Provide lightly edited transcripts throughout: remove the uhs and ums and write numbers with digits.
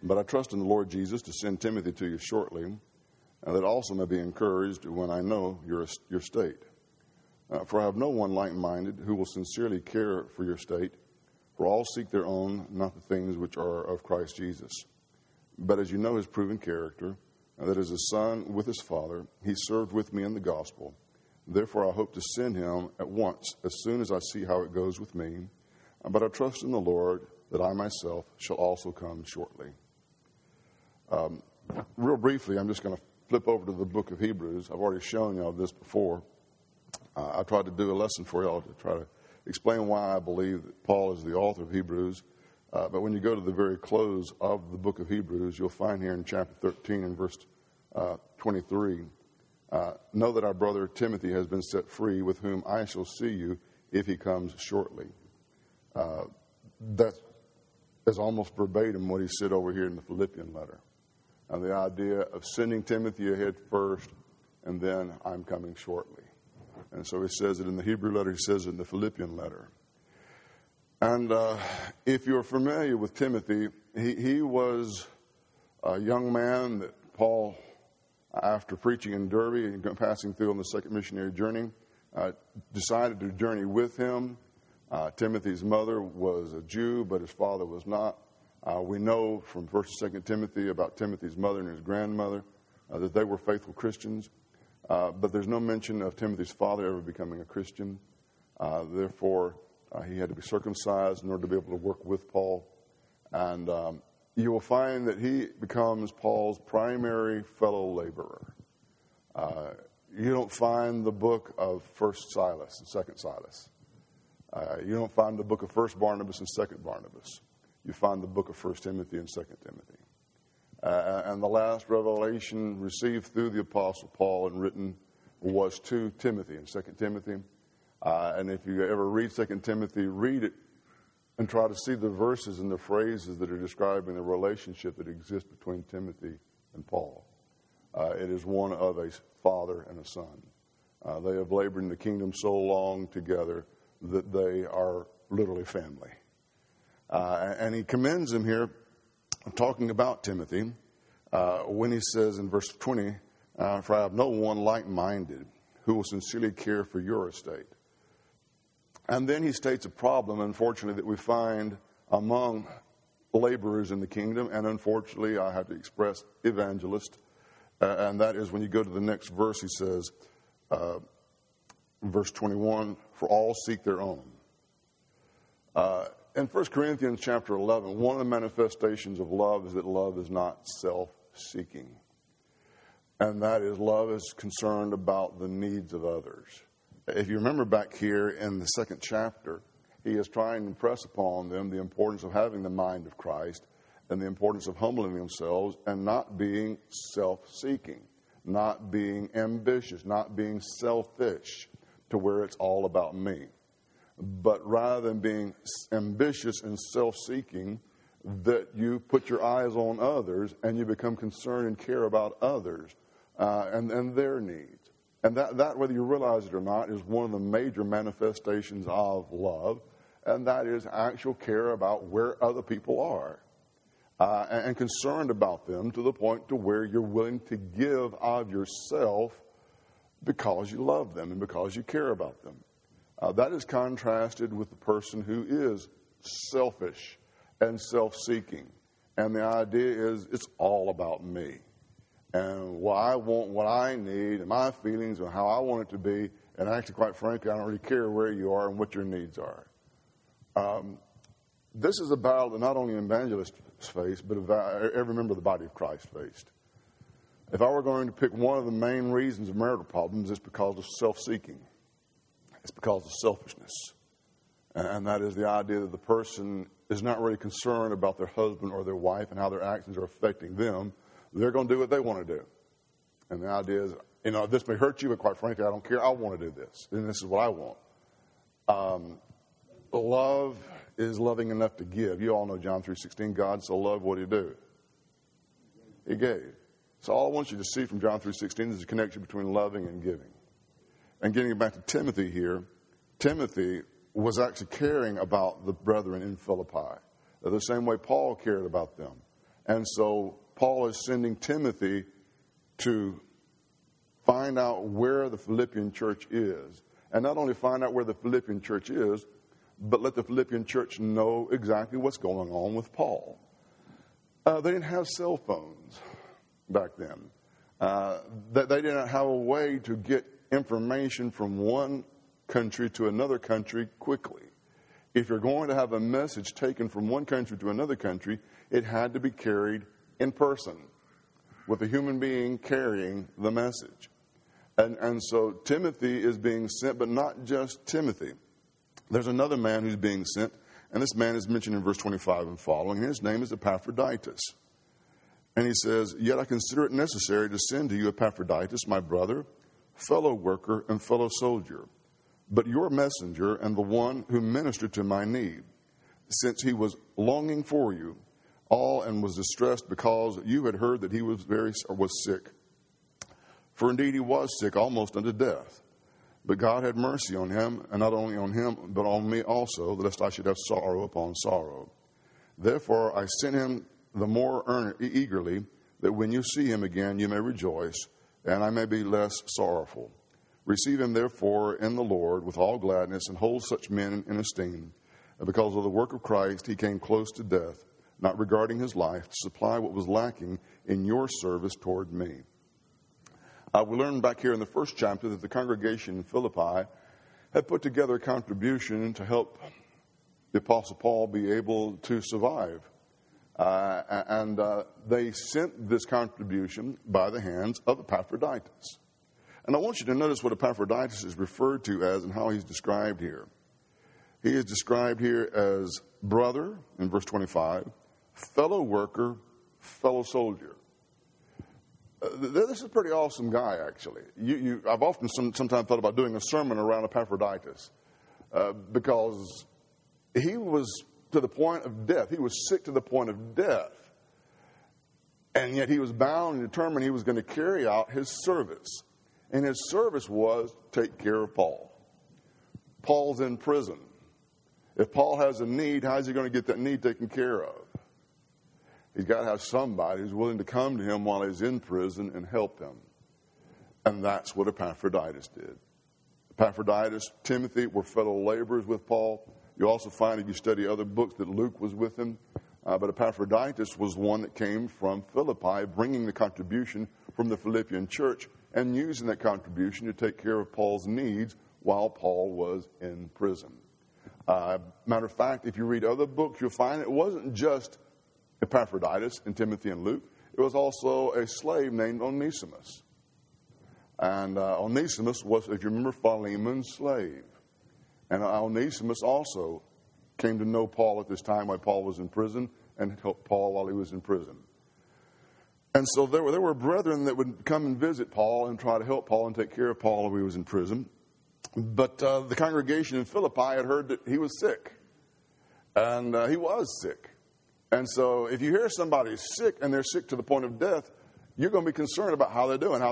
But I trust in the Lord Jesus to send Timothy to you shortly, and that also may be encouraged when I know your state. For I have no one like-minded who will sincerely care for your state, for all seek their own, not the things which are of Christ Jesus. But as you know his proven character, that as a son with his father, he served with me in the gospel. Therefore I hope to send him at once, as soon as I see how it goes with me. But I trust in the Lord that I myself shall also come shortly. Real briefly, I'm just going to flip over to the book of Hebrews. I've already shown y'all this before. I tried to do a lesson for y'all to try to explain why I believe that Paul is the author of Hebrews. But when you go to the very close of the book of Hebrews, you'll find here in chapter 13 and verse 23, know that our brother Timothy has been set free, with whom I shall see you if he comes shortly. That is almost verbatim what he said over here in the Philippian letter. And the idea of sending Timothy ahead first, and then I'm coming shortly. And so he says it in the Hebrew letter, he says it in the Philippian letter. And if you're familiar with Timothy, he was a young man that Paul, after preaching in Derbe and passing through on the second missionary journey, decided to journey with him. Timothy's mother was a Jew, but his father was not. We know from 1st and 2nd Timothy about Timothy's mother and his grandmother that they were faithful Christians. But there's no mention of Timothy's father ever becoming a Christian. Therefore, he had to be circumcised in order to be able to work with Paul. And you will find that he becomes Paul's primary fellow laborer. You don't find the book of 1st Silas and 2nd Silas. You don't find the book of 1st Barnabas and 2nd Barnabas. You find the book of 1 Timothy and 2 Timothy. And the last revelation received through the Apostle Paul and written was to Timothy in 2 Timothy. And if you ever read 2 Timothy, read it and try to see the verses and the phrases that are describing the relationship that exists between Timothy and Paul. It is one of a father and a son. They have labored in the kingdom so long together that they are literally family. And he commends him here, talking about Timothy, when he says in verse 20, for I have no one like-minded who will sincerely care for your estate. And then he states a problem, unfortunately, that we find among laborers in the kingdom, and unfortunately, I have to express evangelists, and that is when you go to the next verse, he says, verse 21, for all seek their own. In 1 Corinthians chapter 11, one of the manifestations of love is that love is not self-seeking. And that is, love is concerned about the needs of others. If you remember back here in the 2nd chapter, he is trying to impress upon them the importance of having the mind of Christ and the importance of humbling themselves and not being self-seeking, not being ambitious, not being selfish to where it's all about me. But rather than being ambitious and self-seeking, that you put your eyes on others and you become concerned and care about others and their needs. And that, whether you realize it or not, is one of the major manifestations of love, and that is actual care about where other people are and concerned about them to the point to where you're willing to give of yourself because you love them and because you care about them. That is contrasted with the person who is selfish and self-seeking. And the idea is it's all about me. And what I want, what I need, and my feelings and how I want it to be. And actually, quite frankly, I don't really care where you are and what your needs are. This is a battle that not only evangelists face, but every member of the body of Christ faced. If I were going to pick one of the main reasons of marital problems, it's because of self-seeking. It's because of selfishness. And that is the idea that the person is not really concerned about their husband or their wife and how their actions are affecting them. They're going to do what they want to do. And the idea is, this may hurt you, but quite frankly, I don't care. I want to do this. And this is what I want. Love is loving enough to give. You all know John 3:16. God so loved, what did he do? He gave. So all I want you to see from John 3:16 is the connection between loving and giving. And getting back to Timothy here, Timothy was actually caring about the brethren in Philippi, the same way Paul cared about them. And so Paul is sending Timothy to find out where the Philippian church is. And not only find out where the Philippian church is, but let the Philippian church know exactly what's going on with Paul. They didn't have cell phones back then. They didn't have a way to get information from one country to another country quickly. If you're going to have a message taken from one country to another country, it had to be carried in person with a human being carrying the message. And so Timothy is being sent, but not just Timothy. There's another man who's being sent, and this man is mentioned in verse 25 and following. His name is Epaphroditus. And he says, "Yet I consider it necessary to send to you Epaphroditus, my brother, fellow worker, and fellow soldier, but your messenger and the one who ministered to my need, since he was longing for you all and was distressed because you had heard that he was sick. For indeed he was sick almost unto death. But God had mercy on him, and not only on him, but on me also, lest I should have sorrow upon sorrow. Therefore I sent him the more eagerly, that when you see him again you may rejoice, and I may be less sorrowful. Receive him therefore in the Lord with all gladness, and hold such men in esteem. And because of the work of Christ he came close to death, not regarding his life, to supply what was lacking in your service toward me." We learned back here in the first chapter that the congregation in Philippi had put together a contribution to help the Apostle Paul be able to survive. And they sent this contribution by the hands of Epaphroditus. And I want you to notice what Epaphroditus is referred to as and how he's described here. He is described here as brother in verse 25, fellow worker, fellow soldier. This is a pretty awesome guy, actually. I've often sometimes thought about doing a sermon around Epaphroditus because he was to the point of death. He was sick to the point of death. And yet he was bound and determined he was going to carry out his service. And his service was take care of Paul. Paul's in prison. If Paul has a need, how is he going to get that need taken care of? He's got to have somebody who's willing to come to him while he's in prison and help him. And that's what Epaphroditus did. Epaphroditus, Timothy were fellow laborers with Paul. You also find, if you study other books, that Luke was with him. But Epaphroditus was the one that came from Philippi, bringing the contribution from the Philippian church and using that contribution to take care of Paul's needs while Paul was in prison. Matter of fact, if you read other books, you'll find it wasn't just Epaphroditus and Timothy and Luke. It was also a slave named Onesimus. And Onesimus was, if you remember, Philemon's slave. And Onesimus also came to know Paul at this time while Paul was in prison and helped Paul while he was in prison. And so there were brethren that would come and visit Paul and try to help Paul and take care of Paul while he was in prison. But the congregation in Philippi had heard that he was sick. And he was sick. And so if you hear somebody's sick and they're sick to the point of death, you're going to be concerned about how they're doing.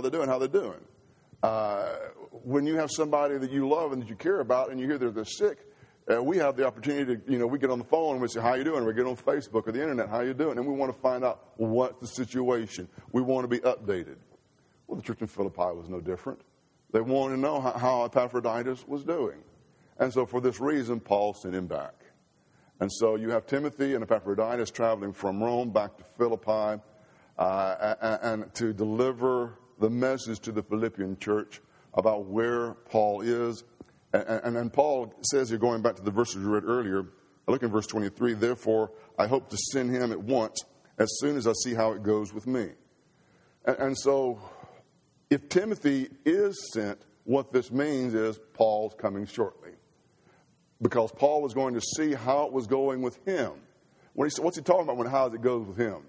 When you have somebody that you love and that you care about and you hear that they're sick, we have the opportunity to, we get on the phone and we say, how you doing? We get on Facebook or the internet, how you doing? And we want to find out what's the situation. We want to be updated. Well, the church in Philippi was no different. They wanted to know how Epaphroditus was doing. And so for this reason, Paul sent him back. And so you have Timothy and Epaphroditus traveling from Rome back to Philippi and to deliver the message to the Philippian church about where Paul is. And Paul says here, going back to the verses we read earlier, look in verse 23, "Therefore I hope to send him at once as soon as I see how it goes with me." And so if Timothy is sent, what this means is Paul's coming shortly. Because Paul was going to see how it was going with him. What's he talking about when how it goes with him?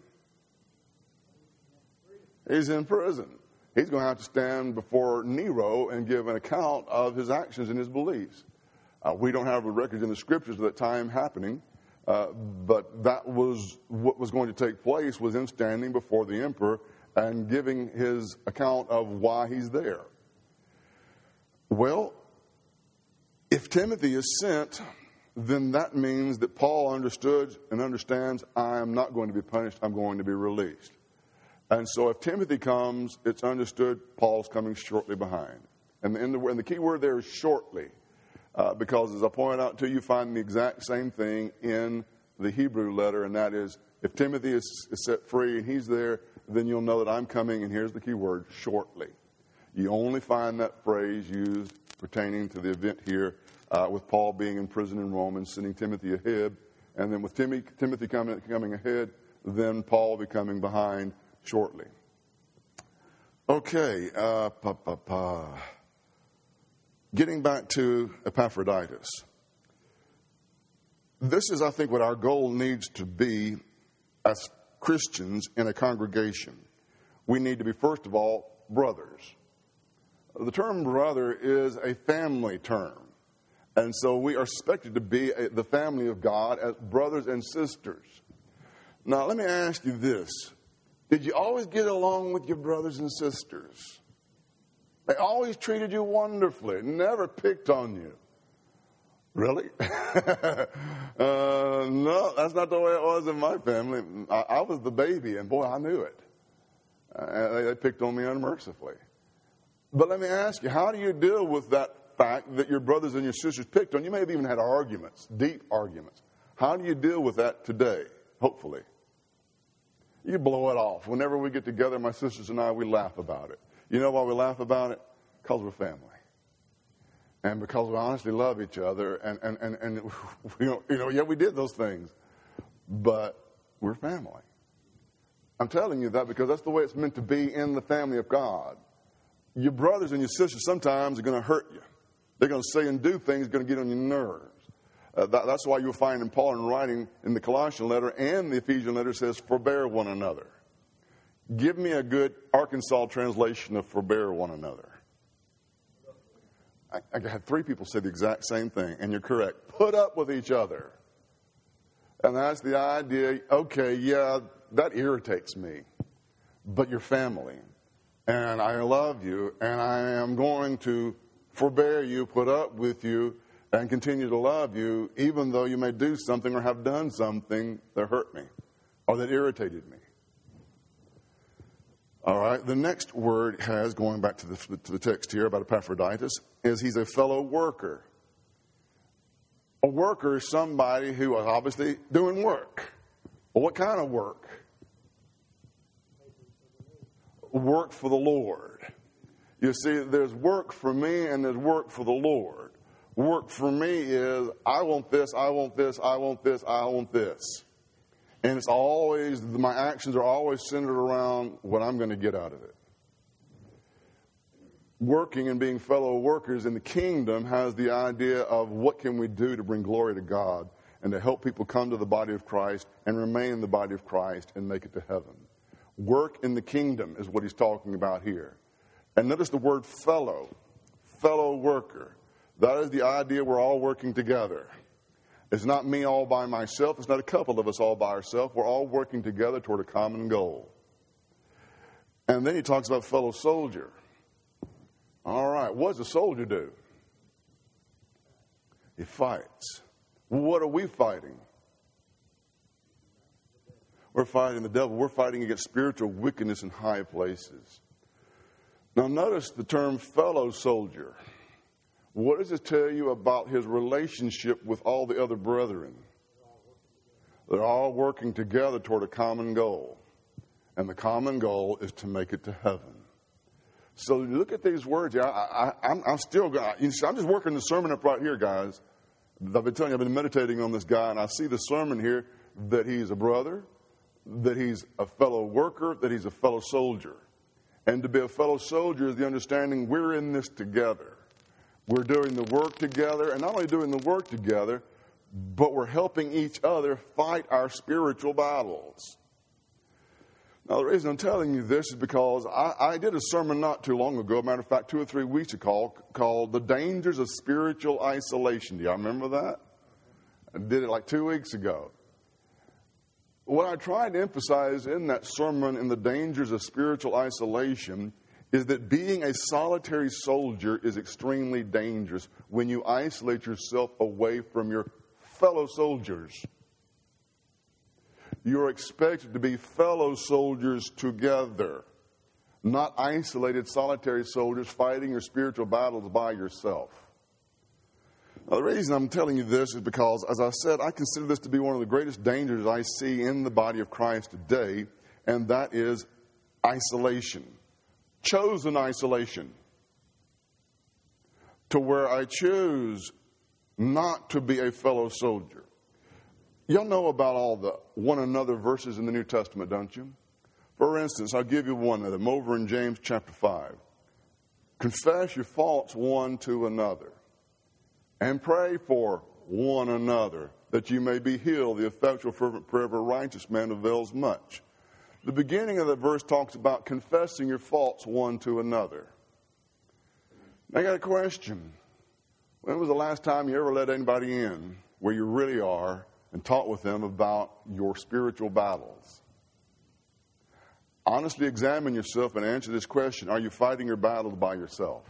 He's in prison. He's going to have to stand before Nero and give an account of his actions and his beliefs. We don't have the records in the scriptures of that time happening, but that was what was going to take place, was him standing before the emperor and giving his account of why he's there. Well, if Timothy is sent, then that means that Paul understood and understands, I am not going to be punished, I'm going to be released. And so if Timothy comes, it's understood Paul's coming shortly behind. And the key word there is shortly, because as I pointed out to you, you find the exact same thing in the Hebrew letter, and that is, if Timothy is set free and he's there, then you'll know that I'm coming, and here's the key word, shortly. You only find that phrase used pertaining to the event here with Paul being in prison in Rome and sending Timothy ahead, and then with Timothy coming ahead, then Paul be coming behind shortly. Okay, getting back to Epaphroditus. This is, I think, what our goal needs to be as Christians in a congregation. We need to be, first of all, brothers. The term brother is a family term. And so we are expected to be the family of God as brothers and sisters. Now, let me ask you this. Did you always get along with your brothers and sisters? They always treated you wonderfully, never picked on you. Really? No, that's not the way it was in my family. I was the baby, and boy, I knew it. They picked on me unmercifully. But let me ask you, how do you deal with that fact that your brothers and your sisters picked on you? You may have even had arguments, deep arguments. How do you deal with that today, hopefully? You blow it off. Whenever we get together, my sisters and I, we laugh about it. You know why we laugh about it? Because we're family. And because we honestly love each other, and we did those things, but we're family. I'm telling you that because that's the way it's meant to be in the family of God. Your brothers and your sisters sometimes are going to hurt you. They're going to say and do things that are going to get on your nerves. That's why you'll find in Paul in writing in the Colossian letter and the Ephesian letter says, forbear one another. Give me a good Arkansas translation of forbear one another. I had 3 people say the exact same thing, and you're correct. Put up with each other. And that's the idea, okay, yeah, that irritates me, but you're family. And I love you, and I am going to forbear you, put up with you, and continue to love you, even though you may do something or have done something that hurt me or that irritated me. All right, the next word has, going back to the text here about Epaphroditus, is he's a fellow worker. A worker is somebody who is obviously doing work. Well, what kind of work? Work for the Lord. You see, there's work for me and there's work for the Lord. Work for me is, I want this, I want this, I want this, I want this. And it's always, my actions are always centered around what I'm going to get out of it. Working and being fellow workers in the kingdom has the idea of what can we do to bring glory to God and to help people come to the body of Christ and remain in the body of Christ and make it to heaven. Work in the kingdom is what he's talking about here. And notice the word fellow worker. That is the idea we're all working together. It's not me all by myself. It's not a couple of us all by ourselves. We're all working together toward a common goal. And then he talks about fellow soldier. All right, what does a soldier do? He fights. What are we fighting? We're fighting the devil. We're fighting against spiritual wickedness in high places. Now notice the term fellow soldier. What does it tell you about his relationship with all the other brethren? They're all working together toward a common goal. And the common goal is to make it to heaven. So look at these words. I'm just working the sermon up right here, guys. I've been telling you, I've been meditating on this guy, and I see the sermon here that he's a brother, that he's a fellow worker, that he's a fellow soldier. And to be a fellow soldier is the understanding we're in this together. We're doing the work together, and not only doing the work together, but we're helping each other fight our spiritual battles. Now, the reason I'm telling you this is because I did a sermon not too long ago, matter of fact, 2 or 3 weeks ago, called The Dangers of Spiritual Isolation. Do y'all remember that? I did it like 2 weeks ago. What I tried to emphasize in that sermon in The Dangers of Spiritual Isolation is that being a solitary soldier is extremely dangerous when you isolate yourself away from your fellow soldiers. You're expected to be fellow soldiers together, not isolated, solitary soldiers fighting your spiritual battles by yourself. Now, the reason I'm telling you this is because, as I said, I consider this to be one of the greatest dangers I see in the body of Christ today, and that is isolation. Chosen isolation. To where I choose not to be a fellow soldier. Y'all know about all the one another verses in the New Testament, don't you? For instance, I'll give you one of them over in James chapter 5. Confess your faults one to another and pray for one another that you may be healed. The effectual fervent prayer of a righteous man avails much. The beginning of the verse talks about confessing your faults one to another. I got a question. When was the last time you ever let anybody in where you really are and talk with them about your spiritual battles? Honestly examine yourself and answer this question. Are you fighting your battles by yourself?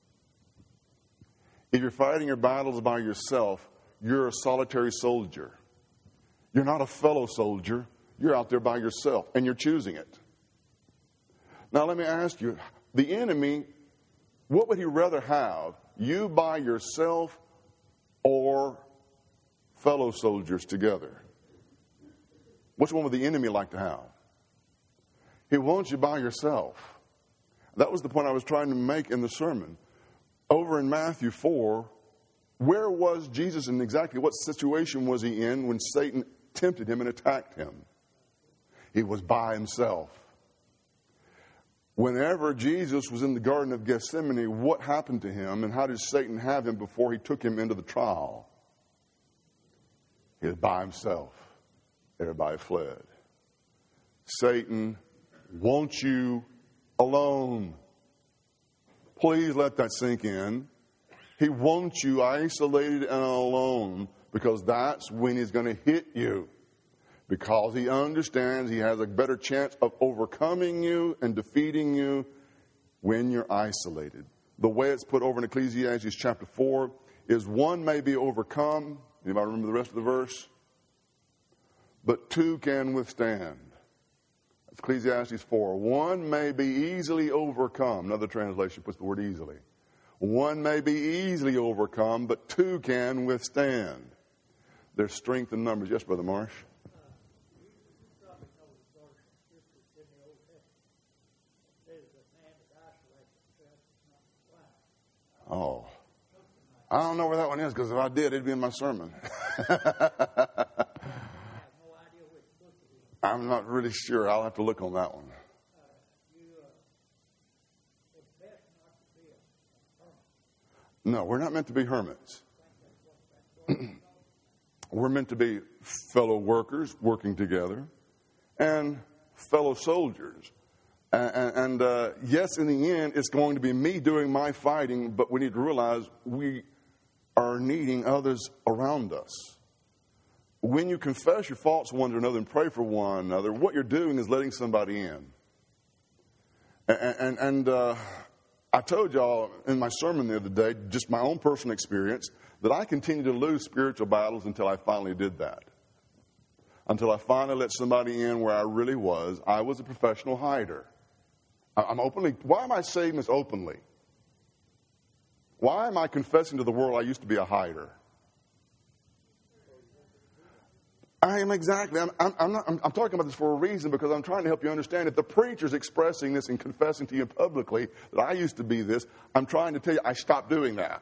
If you're fighting your battles by yourself, you're a solitary soldier. You're not a fellow soldier. You're out there by yourself, and you're choosing it. Now, let me ask you, the enemy, what would he rather have? You by yourself or fellow soldiers together? Which one would the enemy like to have? He wants you by yourself. That was the point I was trying to make in the sermon. Over in Matthew 4, where was Jesus and exactly what situation was he in when Satan tempted him and attacked him? He was by himself. Whenever Jesus was in the Garden of Gethsemane, what happened to him and how did Satan have him before he took him into the trial? He was by himself. Everybody fled. Satan wants you alone. Please let that sink in. He wants you isolated and alone because that's when he's going to hit you. Because he understands he has a better chance of overcoming you and defeating you when you're isolated. The way it's put over in Ecclesiastes chapter 4 is one may be overcome. Anybody remember the rest of the verse? But two can withstand. That's Ecclesiastes 4. One may be easily overcome. Another translation puts the word easily. One may be easily overcome, but two can withstand. There's strength in numbers. Yes, Brother Marsh? Oh, I don't know where that one is because if I did, it'd be in my sermon. I'm not really sure. I'll have to look on that one. No, we're not meant to be hermits. We're meant to be fellow workers working together and fellow soldiers. And yes, in the end, it's going to be me doing my fighting, but we need to realize we are needing others around us. When you confess your faults one to another and pray for one another, what you're doing is letting somebody in. And I told y'all in my sermon the other day, just my own personal experience, that I continued to lose spiritual battles until I finally did that. Until I finally let somebody in where I really was. I was a professional hider. I'm openly. Why am I saying this openly? Why am I confessing to the world I used to be a hider? I am exactly. I'm talking about this for a reason because I'm trying to help you understand. If the preacher's expressing this and confessing to you publicly that I used to be this, I'm trying to tell you I stopped doing that.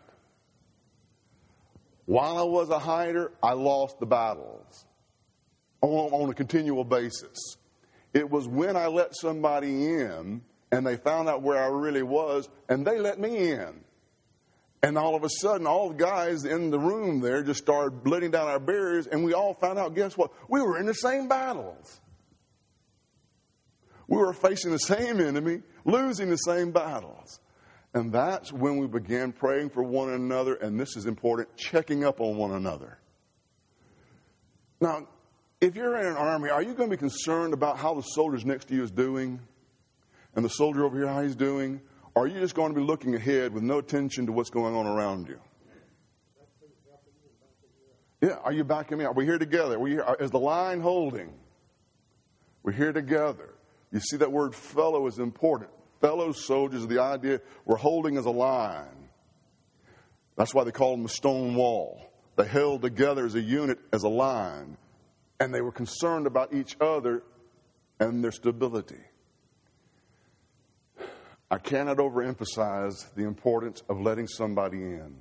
While I was a hider, I lost the battles on a continual basis. It was when I let somebody in and they found out where I really was and they let me in. And all of a sudden, all the guys in the room there just started letting down our barriers, and we all found out, guess what? We were in the same battles. We were facing the same enemy, losing the same battles. And that's when we began praying for one another, and this is important, checking up on one another. Now, if you're in an army, are you going to be concerned about how the soldiers next to you is doing? And the soldier over here, how he's doing? Or are you just going to be looking ahead with no attention to what's going on around you? Yeah, are you backing me? Are we here together? Is the line holding? We're here together. You see, that word fellow is important. Fellow soldiers, the idea we're holding as a line. That's why they call them a stone wall. They held together as a unit, as a line. And they were concerned about each other and their stability. I cannot overemphasize the importance of letting somebody in.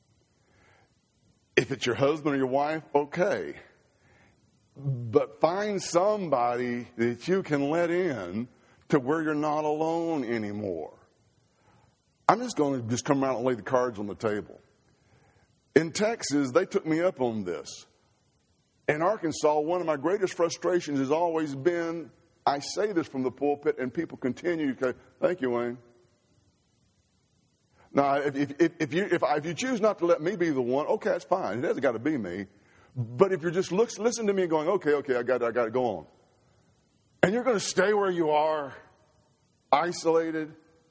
If it's your husband or your wife, okay. But find somebody that you can let in to where you're not alone anymore. I'm just going to come around and lay the cards on the table. In Texas, they took me up on this. In Arkansas, one of my greatest frustrations has always been, I say this from the pulpit, and people continue to say, thank you, Wayne. Now, if you choose not to let me be the one, okay, that's fine. It hasn't got to be me. But if you're just listen to me and going, okay, I got to go on. And you're going to stay where you are, isolated,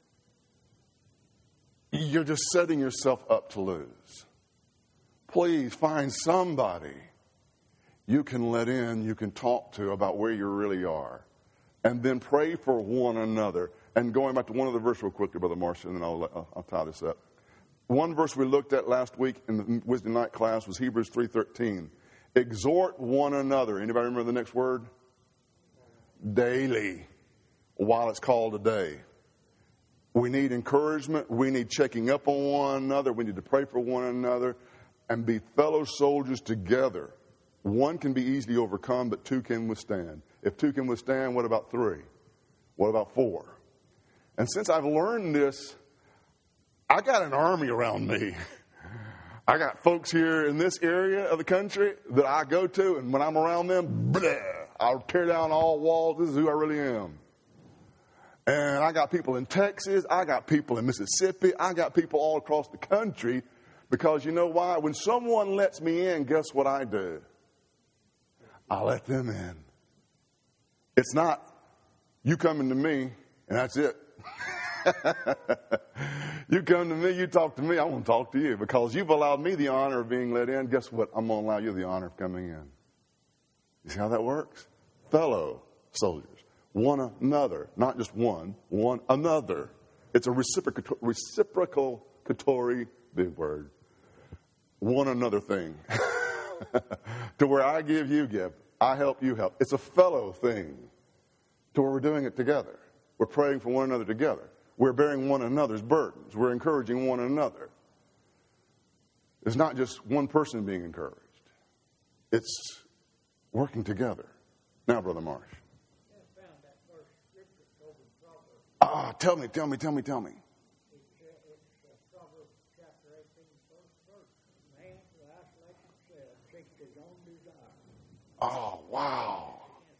you're just setting yourself up to lose. Please find somebody you can let in, you can talk to about where you really are. And then pray for one another. And going back to one other verse real quickly, Brother Marshall, and then I'll tie this up. One verse we looked at last week in the Wisdom Night class was Hebrews 3:13. Exhort one another. Anybody remember the next word? Daily, while it's called a day. We need encouragement. We need checking up on one another. We need to pray for one another and be fellow soldiers together. One can be easily overcome, but two can withstand. If two can withstand, what about three? What about four? And since I've learned this, I got an army around me. I got folks here in this area of the country that I go to, and when I'm around them, I'll tear down all walls. This is who I really am. And I got people in Texas. I got people in Mississippi. I got people all across the country, because you know why? When someone lets me in, guess what I do? I let them in. It's not you coming to me and that's it. You come to me, you talk to me, I want to talk to you because you've allowed me the honor of being let in. Guess what? I'm going to allow you the honor of coming in. You see how that works? Fellow soldiers. One another. Not just one another. It's a reciprocatory, big word. One another thing. To where I give, you give. I help, you help. It's a fellow thing. To where we're doing it together. We're praying for one another together. We're bearing one another's burdens. We're encouraging one another. It's not just one person being encouraged. It's working together. Now, Brother Marsh. Tell me. It's Proverbs chapter 18, first verse. Man who isolates himself seeks his own desire. Oh, wow.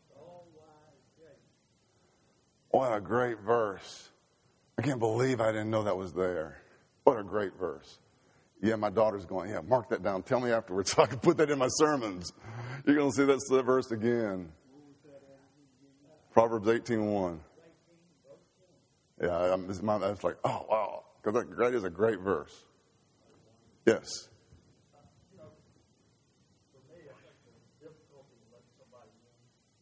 What a great verse. I can't believe I didn't know that was there. What a great verse. Yeah, my daughter's going, yeah, mark that down. Tell me afterwards so I can put that in my sermons. You're going to see that verse again. Proverbs 18:1. Yeah, I was like, oh, wow. Because that is a great verse. Yes. For me, I think the difficulty in letting somebody in,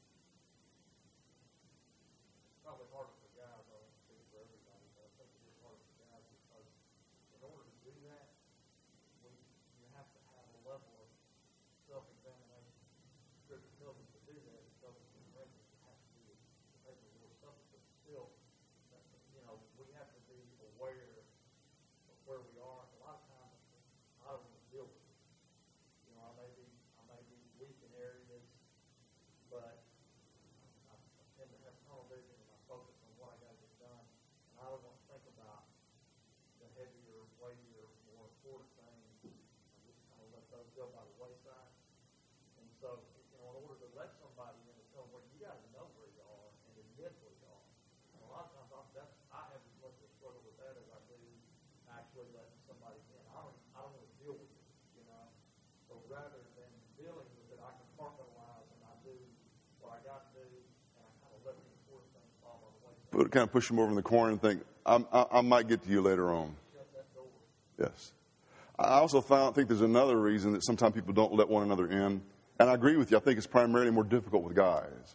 it's probably harder for guys, I don't speak for everybody, but I think it is harder for guys because in order to do that, you have to have a level of self-examination. Scripture tells us to do that. It tells us in Corinthians it has to be the paper of Lord's Supper, but still, we have to be aware of where we are. A lot of times, I don't want to deal with it. I may be weak in areas, but I tend to have tunnel vision and I focus on what I got to get done. And I don't want to think about the heavier, weightier, more important things. I just kind of let those go by the wayside. And so, in order to let somebody in and tell them where you got to know where you are and admit where you are. And a lot of times, I have as much of a struggle with that as I do actually letting somebody in. I don't want to deal with it, So rather than dealing with it, I compartmentalize and I do what I got to do, and I kind of let the important things fall on the way. But kind of push them over in the corner and think, I might get to you later on. Shut that door. Yes. I also think there's another reason that sometimes people don't let one another in. And I agree with you. I think it's primarily more difficult with guys.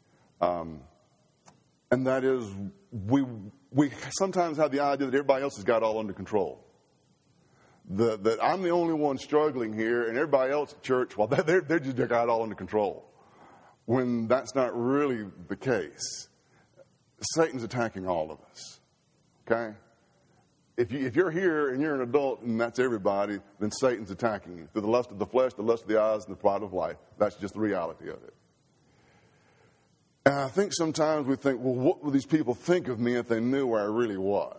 And that is, we sometimes have the idea that everybody else has got it all under control. That I'm the only one struggling here, and everybody else at church, well, they're just got it all under control. When that's not really the case. Satan's attacking all of us. Okay? If you're here and you're an adult and that's everybody, then Satan's attacking you. Through the lust of the flesh, the lust of the eyes, and the pride of life. That's just the reality of it. And I think sometimes we think, well, what would these people think of me if they knew where I really was?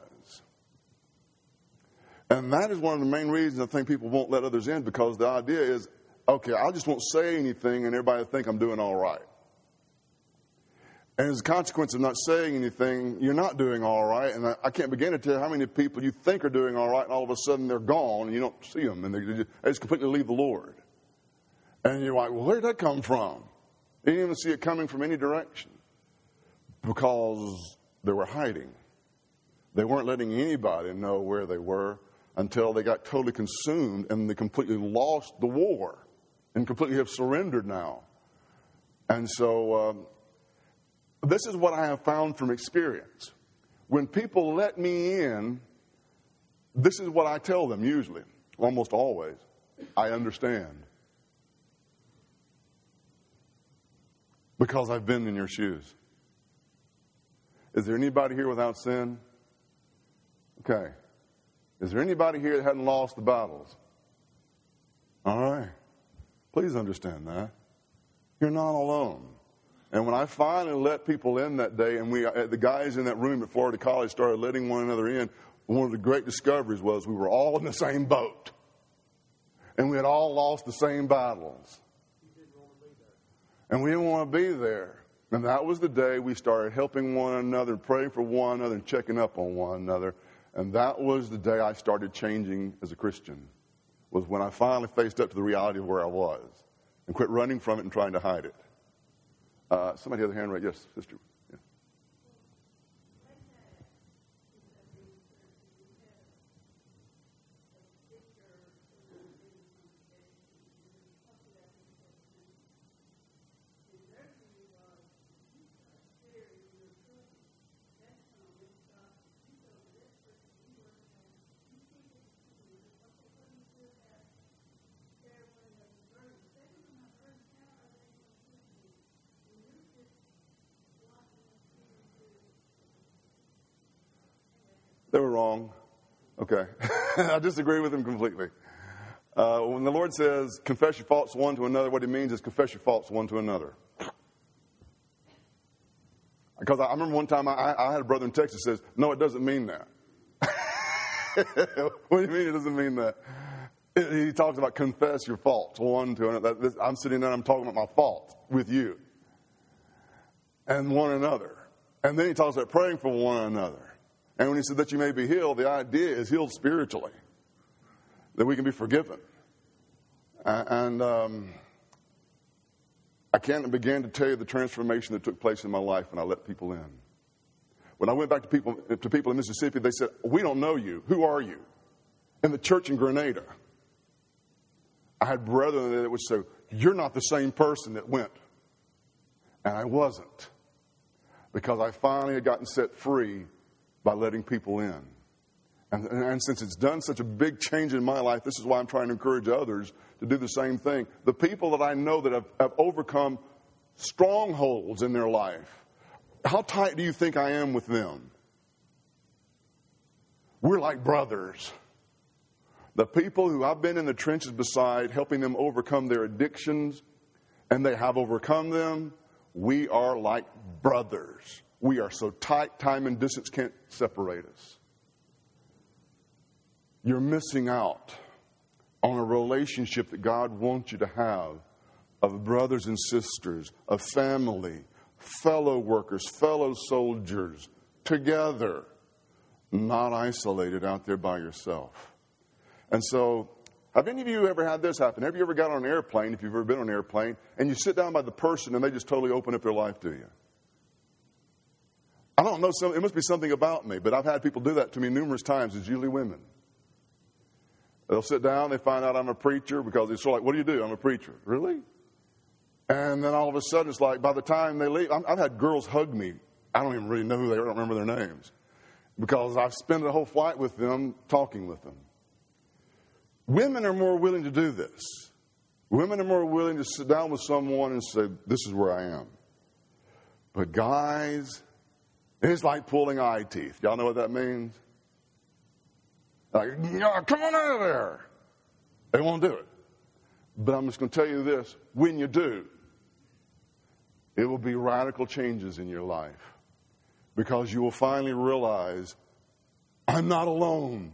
And that is one of the main reasons I think people won't let others in, because the idea is, okay, I just won't say anything and everybody will think I'm doing all right. And as a consequence of not saying anything, you're not doing all right. And I can't begin to tell you how many people you think are doing all right, and all of a sudden they're gone, and you don't see them, and they just completely leave the Lord. And you're like, well, where did that come from? You didn't even see it coming from any direction, because they were hiding. They weren't letting anybody know where they were until they got totally consumed and they completely lost the war and completely have surrendered now. And so this is what I have found from experience. When people let me in, this is what I tell them usually, almost always. I understand. Because I've been in your shoes. Is there anybody here without sin? Okay. Is there anybody here that hadn't lost the battles? All right. Please understand that. You're not alone. And when I finally let people in that day, and the guys in that room at Florida College started letting one another in, one of the great discoveries was we were all in the same boat. And we had all lost the same battles. And we didn't want to be there. And that was the day we started helping one another, praying for one another, and checking up on one another. And that was the day I started changing as a Christian, was when I finally faced up to the reality of where I was and quit running from it and trying to hide it. Somebody has a hand raised. Yes, sister. Yeah. They were wrong. Okay. I disagree with them completely. When the Lord says, confess your faults one to another, what he means is confess your faults one to another. Because I remember one time I had a brother in Texas that says, no, it doesn't mean that. What do you mean it doesn't mean that? He talks about confess your faults one to another. I'm sitting there and I'm talking about my faults with you and one another. And then he talks about praying for one another. And when he said that you may be healed, the idea is healed spiritually, that we can be forgiven. And I can't begin to tell you the transformation that took place in my life when I let people in. When I went back to people in Mississippi, they said, we don't know you. Who are you? In the church in Grenada, I had brethren that would say, you're not the same person that went. And I wasn't. Because I finally had gotten set free by letting people in. And since it's done such a big change in my life, this is why I'm trying to encourage others to do the same thing. The people that I know that have overcome strongholds in their life, how tight do you think I am with them? We're like brothers. The people who I've been in the trenches beside, helping them overcome their addictions, and they have overcome them, we are like brothers. We are so tight, time and distance can't separate us. You're missing out on a relationship that God wants you to have of brothers and sisters, of family, fellow workers, fellow soldiers, together, not isolated out there by yourself. And so, have any of you ever had this happen? Have you ever got on an airplane, if you've ever been on an airplane, and you sit down by the person and they just totally open up their life to you? I don't know, it must be something about me, but I've had people do that to me numerous times. It's usually women. They'll sit down, they find out I'm a preacher because it's sort of like, what do you do? I'm a preacher. Really? And then all of a sudden it's like by the time they leave, I've had girls hug me. I don't even really know who they are. I don't remember their names. Because I've spent the whole flight with them, talking with them. Women are more willing to do this. Women are more willing to sit down with someone and say, this is where I am. But guys, it's like pulling eye teeth. Y'all know what that means? Like, come on out of there. They won't do it. But I'm just going to tell you this. When you do, it will be radical changes in your life. Because you will finally realize, I'm not alone.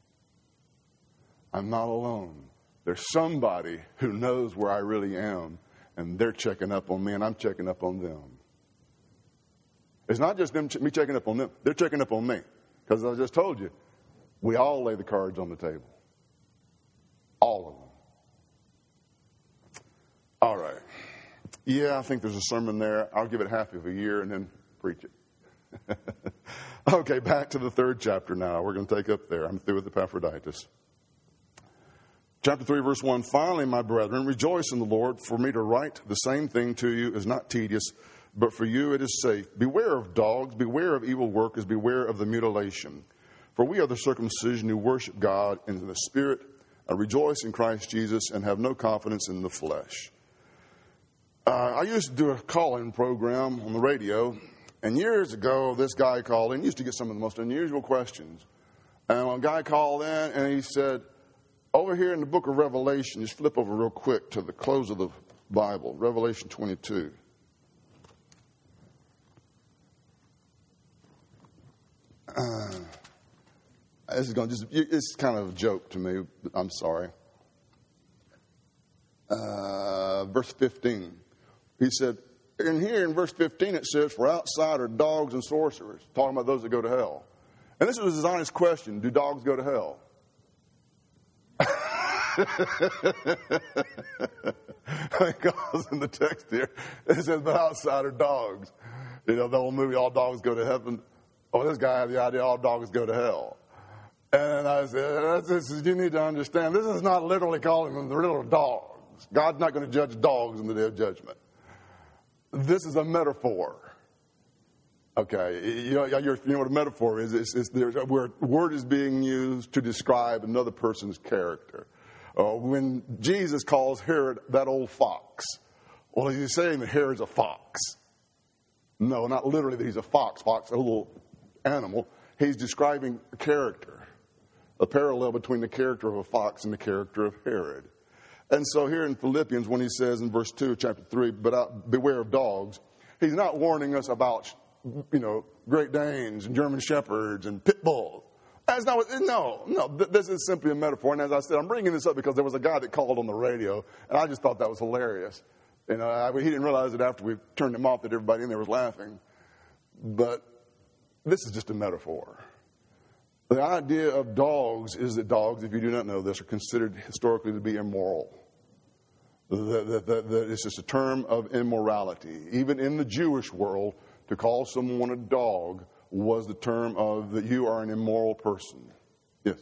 I'm not alone. There's somebody who knows where I really am, and they're checking up on me, and I'm checking up on them. It's not just me checking up on them. They're checking up on me. Because as I just told you, we all lay the cards on the table. All of them. All right. Yeah, I think there's a sermon there. I'll give it half of a year and then preach it. Okay, back to the 3rd chapter now. We're going to take up there. I'm through with Epaphroditus. Chapter 3, verse 1. Finally, my brethren, rejoice in the Lord. For me to write the same thing to you is not tedious, but for you it is safe. Beware of dogs, beware of evil workers, beware of the mutilation. For we are the circumcision who worship God in the Spirit, rejoice in Christ Jesus, and have no confidence in the flesh. I used to do a call-in program on the radio, and years ago, this guy called in. He used to get some of the most unusual questions. And a guy called in, and he said, over here in the book of Revelation, just flip over real quick to the close of the Bible, Revelation 22. This is going to it's kind of a joke to me. I'm sorry. Verse 15. He said, in here in verse 15 it says, for outside are dogs and sorcerers, talking about those that go to hell. And this was his honest question, do dogs go to hell? Because in the text here, it says, but outside are dogs. You know, the old movie, All Dogs Go to Heaven. Oh, this guy had the idea, all dogs go to hell. And I said, you need to understand, this is not literally calling them the little dogs. God's not going to judge dogs in the day of judgment. This is a metaphor. Okay, you know what a metaphor is? It's where a word is being used to describe another person's character. When Jesus calls Herod that old fox, well, he's saying that Herod's a fox. No, not literally that he's a fox, a little animal. He's describing a character, a parallel between the character of a fox and the character of Herod. And so here in Philippians, when he says in verse 2 of chapter 3, but beware of dogs, he's not warning us about, Great Danes and German Shepherds and Pit Bulls. That's not what, no, this is simply a metaphor. And as I said, I'm bringing this up because there was a guy that called on the radio, and I just thought that was hilarious. He didn't realize it after we turned him off that everybody in there was laughing. But this is just a metaphor. The idea of dogs is that dogs, if you do not know this, are considered historically to be immoral. It's just a term of immorality. Even in the Jewish world, to call someone a dog was the term of that you are an immoral person. Yes.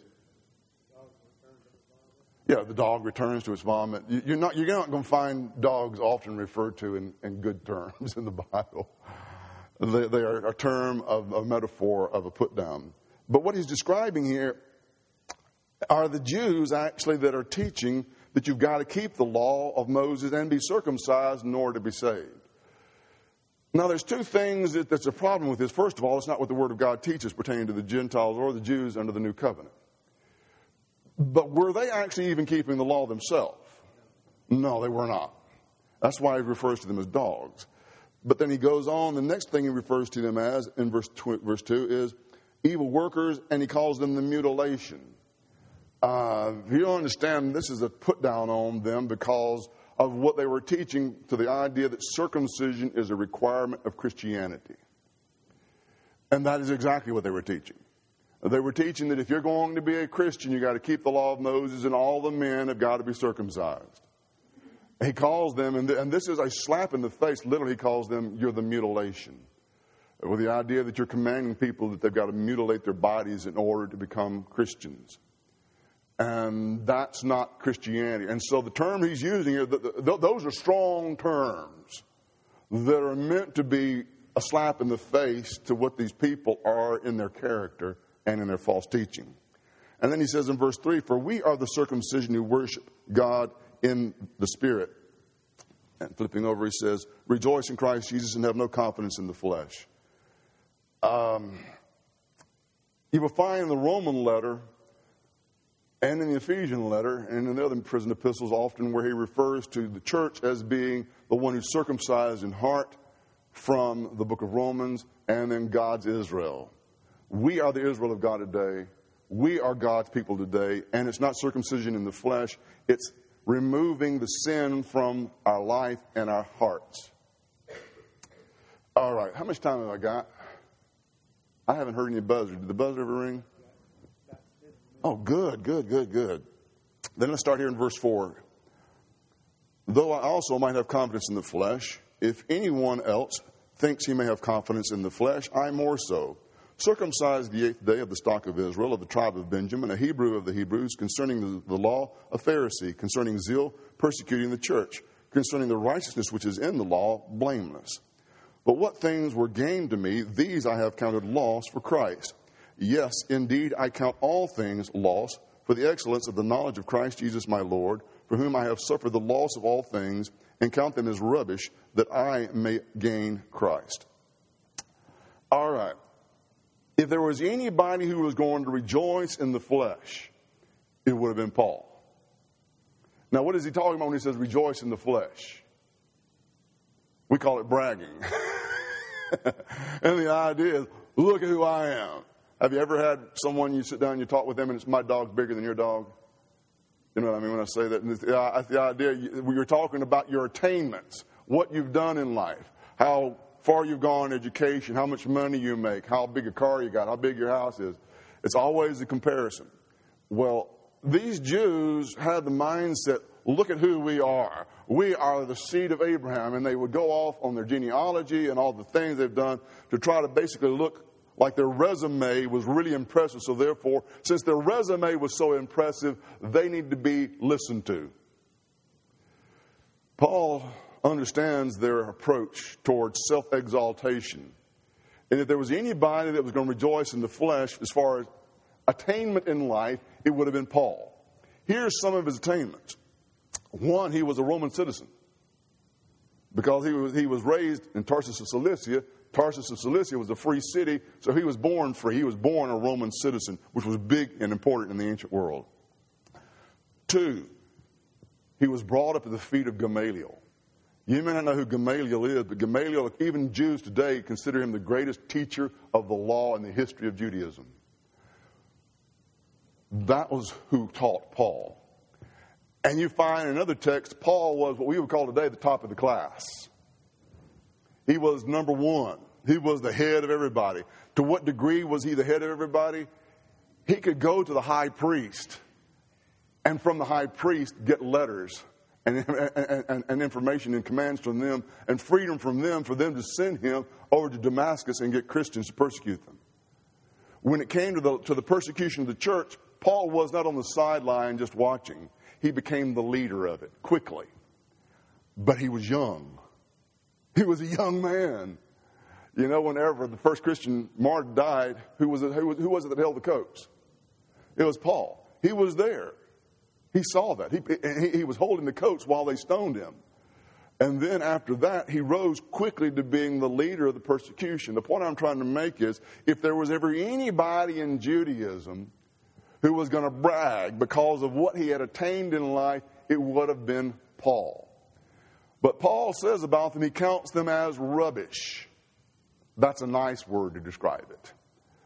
Yeah, the dog returns to its vomit. You're not going to find dogs often referred to in good terms in the Bible. They are a term of a metaphor of a put down. But what he's describing here are the Jews actually that are teaching that you've got to keep the law of Moses and be circumcised in order to be saved. Now, there's two things that's a problem with this. First of all, it's not what the Word of God teaches pertaining to the Gentiles or the Jews under the New Covenant. But were they actually even keeping the law themselves? No, they were not. That's why he refers to them as dogs. But then he goes on, the next thing he refers to them as, in verse 2, is evil workers, and he calls them the mutilation. If you don't understand, this is a put down on them because of what they were teaching to the idea that circumcision is a requirement of Christianity. And that is exactly what they were teaching. They were teaching that if you're going to be a Christian, you've got to keep the law of Moses, and all the men have got to be circumcised. He calls them, and this is a slap in the face, literally he calls them, you're the mutilation. With the idea that you're commanding people that they've got to mutilate their bodies in order to become Christians. And that's not Christianity. And so the term he's using here, those are strong terms that are meant to be a slap in the face to what these people are in their character and in their false teaching. And then he says in verse 3, for we are the circumcision who worship God in the Spirit. And flipping over, he says, rejoice in Christ Jesus and have no confidence in the flesh. You will find in the Roman letter and in the Ephesian letter and in the other prison epistles often where he refers to the church as being the one who's circumcised in heart from the book of Romans and then God's Israel. We are the Israel of God today. We are God's people today. And it's not circumcision in the flesh. It's removing the sin from our life and our hearts. All right. How much time have I got? I haven't heard any buzzer. Did the buzzer ever ring? Oh, good. Then let's start here in verse 4. Though I also might have confidence in the flesh, if anyone else thinks he may have confidence in the flesh, I more so. Circumcised the 8th day of the stock of Israel, of the tribe of Benjamin, a Hebrew of the Hebrews, concerning the law, a Pharisee, concerning zeal, persecuting the church, concerning the righteousness which is in the law, blameless. But what things were gained to me, these I have counted loss for Christ. Yes, indeed, I count all things loss for the excellence of the knowledge of Christ Jesus my Lord, for whom I have suffered the loss of all things, and count them as rubbish, that I may gain Christ. All right. If there was anybody who was going to rejoice in the flesh, it would have been Paul. Now, what is he talking about when he says rejoice in the flesh? We call it bragging. And the idea is, look at who I am. Have you ever had someone, you sit down and you talk with them and it's my dog's bigger than your dog? You know what I mean when I say that? And the idea, you're talking about your attainments, what you've done in life, how far you've gone in education, how much money you make, how big a car you got, how big your house is. It's always a comparison. Well, these Jews had the mindset, look at who we are. We are the seed of Abraham. And they would go off on their genealogy and all the things they've done to try to basically look like their resume was really impressive. So therefore, since their resume was so impressive, they need to be listened to. Paul understands their approach towards self-exaltation. And if there was anybody that was going to rejoice in the flesh as far as attainment in life, it would have been Paul. Here's some of his attainments. One, he was a Roman citizen because he was raised in Tarsus of Cilicia. Tarsus of Cilicia was a free city, so he was born free. He was born a Roman citizen, which was big and important in the ancient world. 2, he was brought up at the feet of Gamaliel. You may not know who Gamaliel is, but Gamaliel, even Jews today consider him the greatest teacher of the law in the history of Judaism. That was who taught Paul. And you find in another text, Paul was what we would call today the top of the class. He was number one. He was the head of everybody. To what degree was he the head of everybody? He could go to the high priest and from the high priest get letters and information and commands from them and freedom from them for them to send him over to Damascus and get Christians to persecute them. When it came to the persecution of the church, Paul was not on the sideline just watching. He became the leader of it quickly. But he was young. He was a young man. You know, whenever the first Christian martyr died, who was it that held the coats? It was Paul. He was there. He saw that. He was holding the coats while they stoned him. And then after that, he rose quickly to being the leader of the persecution. The point I'm trying to make is, if there was ever anybody in Judaism who was going to brag because of what he had attained in life, it would have been Paul. But Paul says about them, he counts them as rubbish. That's a nice word to describe it.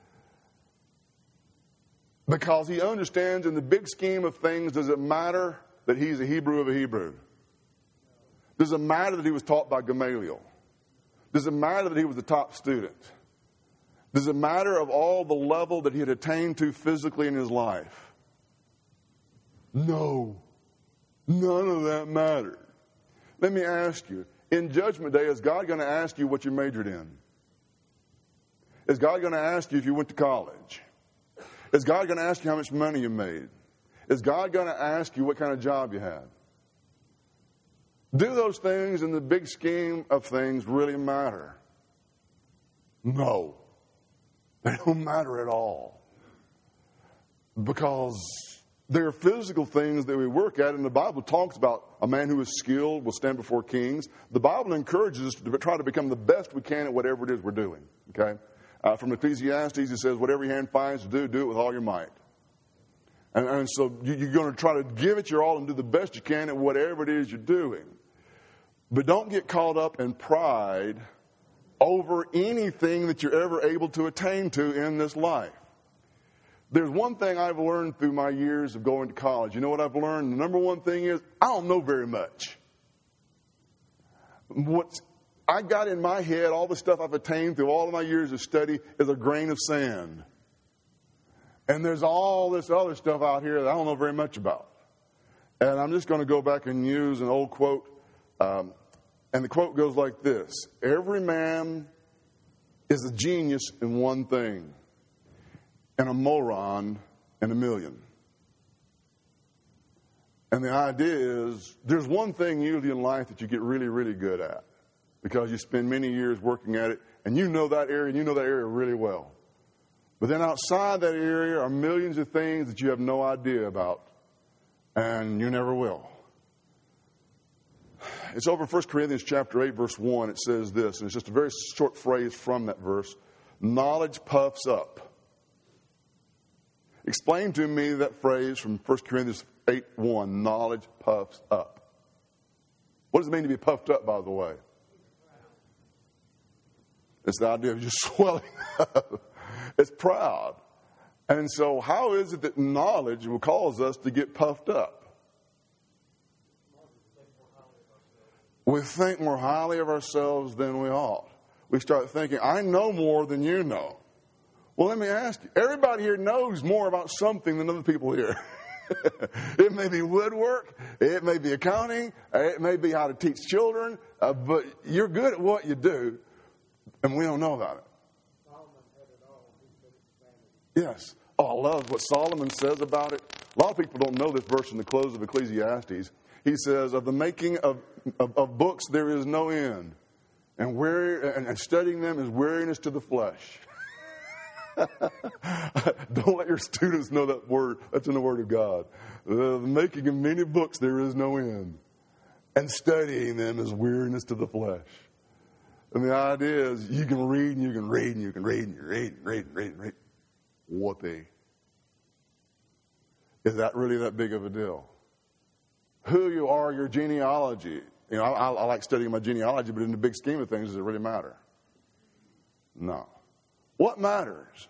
Because he understands in the big scheme of things, does it matter that he's a Hebrew of a Hebrew? Does it matter that he was taught by Gamaliel? Does it matter that he was the top student? Does it matter of all the level that he had attained to physically in his life? No. None of that mattered. Let me ask you, in Judgment Day, is God going to ask you what you majored in? Is God going to ask you if you went to college? Is God going to ask you how much money you made? Is God going to ask you what kind of job you had? Do those things in the big scheme of things really matter? No. They don't matter at all. Because there are physical things that we work at, and the Bible talks about a man who is skilled will stand before kings. The Bible encourages us to try to become the best we can at whatever it is we're doing. Okay? From Ecclesiastes, it says, whatever your hand finds to do, do it with all your might. And so you're going to try to give it your all and do the best you can at whatever it is you're doing. But don't get caught up in pride over anything that you're ever able to attain to in this life. There's one thing I've learned through my years of going to college. You know what I've learned? The number one thing is I don't know very much. What I got in my head, all the stuff I've attained through all of my years of study, is a grain of sand. And there's all this other stuff out here that I don't know very much about. And I'm just going to go back and use an old quote. And the quote goes like this: every man is a genius in one thing, and a moron in a million. And the idea is there's one thing usually in life that you get really, really good at because you spend many years working at it, and you know that area, and you know that area really well. But then outside that area are millions of things that you have no idea about, and you never will. It's over 1 Corinthians chapter 8, verse 1. It says this, and it's just a very short phrase from that verse. Knowledge puffs up. Explain to me that phrase from 1 Corinthians 8, 1. Knowledge puffs up. What does it mean to be puffed up, by the way? It's the idea of just swelling up. It's proud. And so how is it that knowledge will cause us to get puffed up? We think more highly of ourselves than we ought. We start thinking, I know more than you know. Well, let me ask you, everybody here knows more about something than other people here. It may be woodwork, it may be accounting, it may be how to teach children, but you're good at what you do, and we don't know about it. Yes. Oh, I love what Solomon says about it. A lot of people don't know this verse in the close of Ecclesiastes. He says, of the making of books there is no end, and studying them is weariness to the flesh. Don't let your students know that word. That's in the Word of God. The making of many books there is no end, and studying them is weariness to the flesh. And the idea is you can read and you can read and you can read and you read and read and read and read. Whoopee. Is that really that big of a deal? Who you are, your genealogy. You know, I like studying my genealogy, but in the big scheme of things, does it really matter? No. What matters?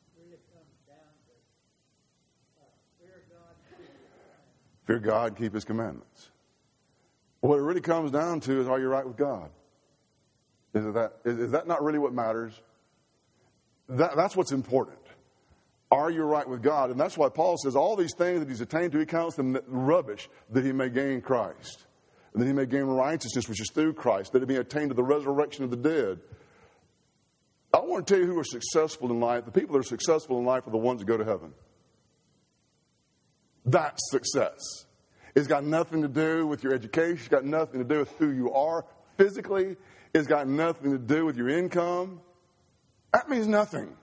Fear God, keep His commandments. What it really comes down to is, are you right with God? Is that not really what matters? That's what's important. Are you right with God? And that's why Paul says all these things that he's attained to, he counts them rubbish, that he may gain Christ. And that he may gain righteousness, which is through Christ, that it may attain to the resurrection of the dead. I want to tell you who are successful in life. The people that are successful in life are the ones that go to heaven. That's success. It's got nothing to do with your education. It's got nothing to do with who you are physically. It's got nothing to do with your income. That means nothing.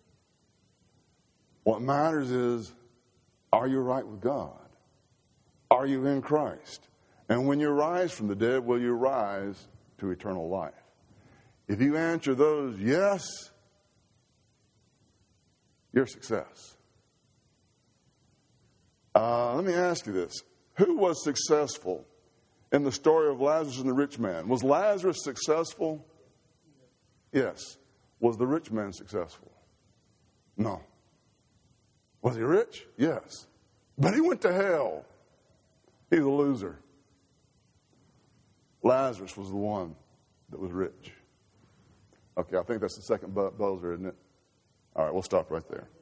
What matters is, are you right with God? Are you in Christ? And when you rise from the dead, will you rise to eternal life? If you answer those yes, your success. Let me ask you this. Who was successful in the story of Lazarus and the rich man? Was Lazarus successful? Yes. Was the rich man successful? No. Was he rich? Yes. But he went to hell. He's a loser. Lazarus was the one that was rich. Okay, I think that's the second buzzer, isn't it? All right, we'll stop right there.